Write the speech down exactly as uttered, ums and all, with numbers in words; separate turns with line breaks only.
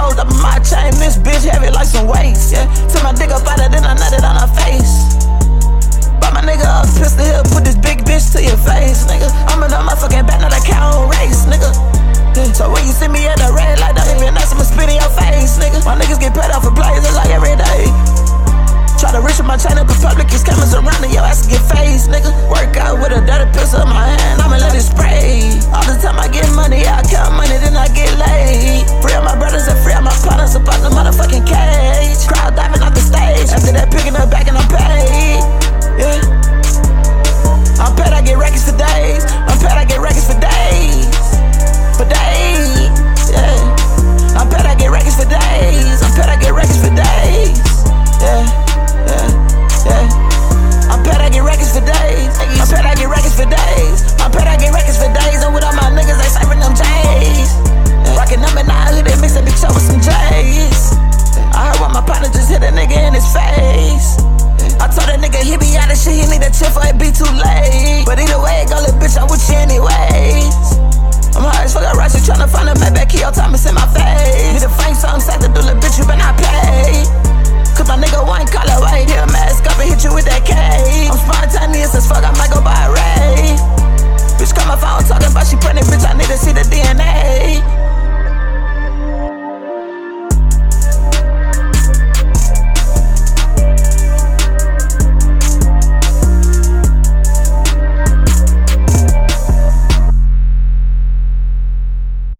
gold up in my chain. This bitch heavy like some weights, yeah. Took my dick up out of, then I nutted on her face. Buy my nigga up, pistol hill, put this big bitch to your face, nigga. I'm in a motherfucking back, not a cow race, nigga. So when you see me at the red light, don't even ask, I'ma spit in your face, nigga. My niggas get paid off for plays, it's like every day. Try to reach with my chain up in public, these cameras around and your ass get phased, nigga. Work out with a dirty pistol in my hand, I'ma let it spray. All the time I get money, I count money, then I get laid. Free up my brothers and free up my partners up out the motherfucking cage. Crowd diving off the stage, after that picking up back and I'm paid. Yeah. I'm paid, I get records for days. I'm paid, I get records for days. For days, yeah. I'm paid, I get records for days. I'm paid, I get records for days. Yeah, yeah, yeah. I'm paid, I get records for days. I'm paid, I get records for days. I'm paid, I get records for days. And with all my niggas, they serving them J's. Yeah. Rockin' them in the hood, they mix that bitch up with some J's. I heard one my partner just hit a nigga in his face. I told that nigga he be out of shit, he need a chill for it be too late. But either way, go little bitch, I'm with you anyways. I'm high as fuck, I rush you tryna find a Maybach key, all time it's in my face.